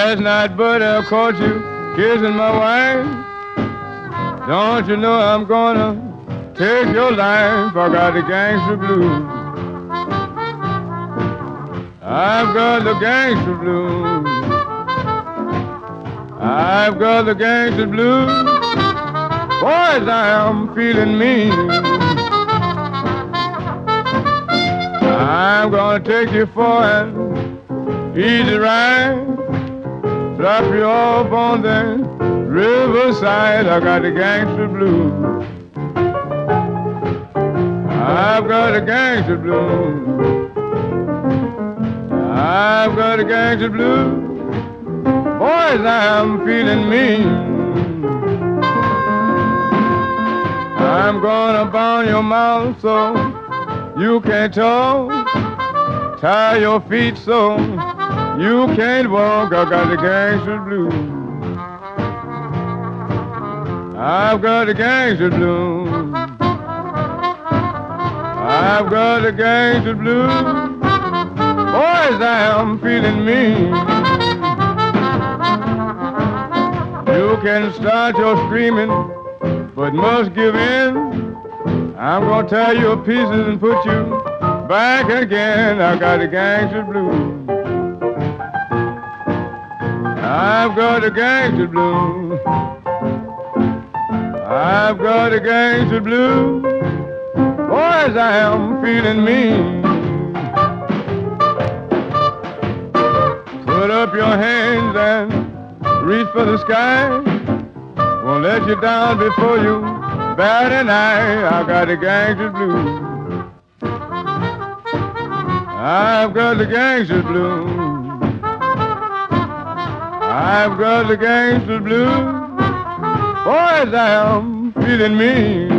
Last night, buddy, I caught you kissing my wife. Don't you know I'm gonna take your life? I got the gangster blues. I've got the gangster blues. I've got the gangster blues. Boys, I am feeling mean. I'm gonna take you for an easy ride. Drop you off on the riverside. I got the gangster blues. I've got the gangster blues. I've got the gangster blues. Boys, I'm feeling mean. I'm gonna bound your mouth so you can't talk. Tie your feet so you can't walk. I got the gangster blues. I've got the gangster blues. I've got the gangster blues. Boys, I am feeling mean. You can start your screaming, but must give in. I'm gonna tear you to pieces and put you back again. I got the gangster blues. I've got the gangster blues. I've got the gangster blues. Boys, I am feeling mean. Put up your hands and reach for the sky. Won't let you down before you bat an eye. I got the gangster blues. I've got the gangster blues. I've got the gangster blues. Boys, I am feeling mean.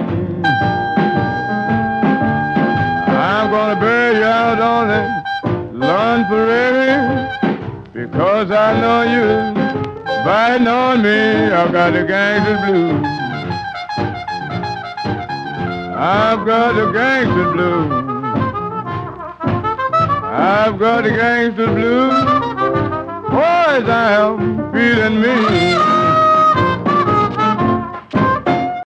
I'm gonna bury you out on the lawn prairie because I know you biting on me. I've got the gangster blues. I've got the gangster blues. I've got the gangster blues. Boys, I am feeling mean.